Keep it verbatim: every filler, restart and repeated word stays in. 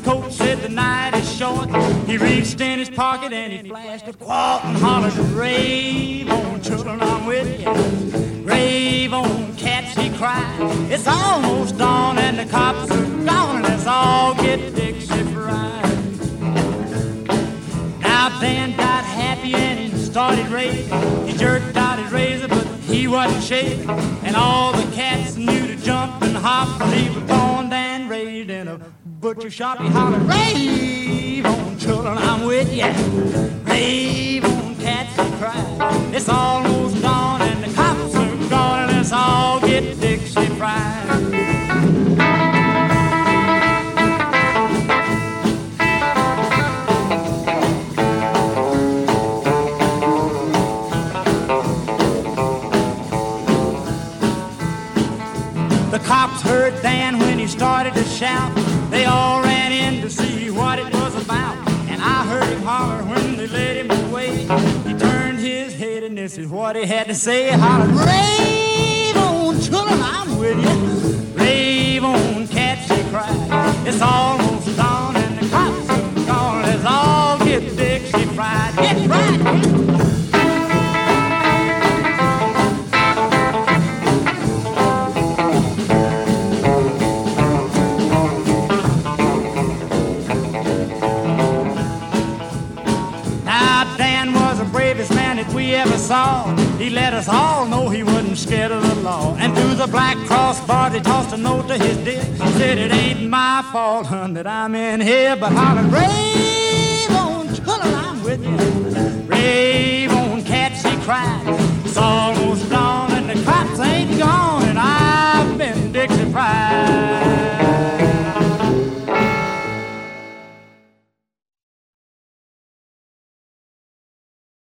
coat, said the night is short. He reached in his pocket and he flashed a quart and hollered, rave on, children, I'm with you. Rave on, cats, he cried. It's almost dawn and the cops are gone, and let's all get Dixie fried. Now Dan got happy and he started raving. He jerked out his razor, but he wasn't shaving. And all the cats knew to jump and hop, but he was born and raised in a butcher shop. He hollered, rave on, children, I'm with ya. Rave on, cats, he cried. It's almost dawn and the cops are gone, and let's all get Dixie fried. The cops heard Dan when he started to shout. They all ran in to see what it was about. And I heard him holler when they led him away. He turned his head and this is what he had to say. He hollered, rave on, children, I'm with you. Rave on, cats, he cried. It's almost dawn and the cops are gone. Let's all get Dixie fried. Get fried, get we ever saw. He let us all know he wasn't scared of the law. And through the black crossbar he tossed a note to his dear. Said it ain't my fault, hun, that I'm in here, but hollered, rave on, children, I'm with you. Rave on, cats, he cried. It's all